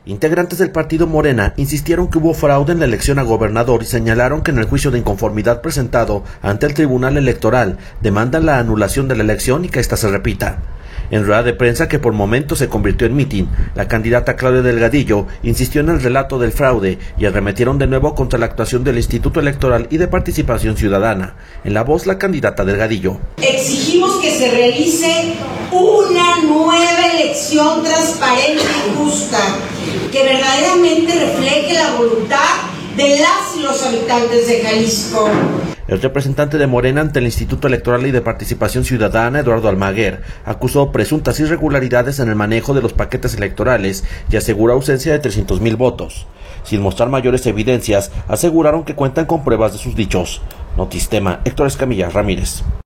Integrantes del partido Morena insistieron que hubo fraude en la elección a gobernador y señalaron que en el juicio de inconformidad presentado ante el Tribunal Electoral demandan la anulación de la elección y que ésta se repita. En rueda de prensa que por momentos se convirtió en mitin, la candidata Claudia Delgadillo insistió en el relato del fraude y arremetieron de nuevo contra la actuación del Instituto Electoral y de Participación Ciudadana. En la voz, la candidata Delgadillo. Exigimos que se realice una nueva elección transparente y justa, que verdaderamente refleje la voluntad de las y los habitantes de Jalisco. El representante de Morena ante el Instituto Electoral y de Participación Ciudadana, Eduardo Almaguer, acusó presuntas irregularidades en el manejo de los paquetes electorales y aseguró ausencia de 300,000 votos. Sin mostrar mayores evidencias, aseguraron que cuentan con pruebas de sus dichos. Notistema, Héctor Escamilla Ramírez.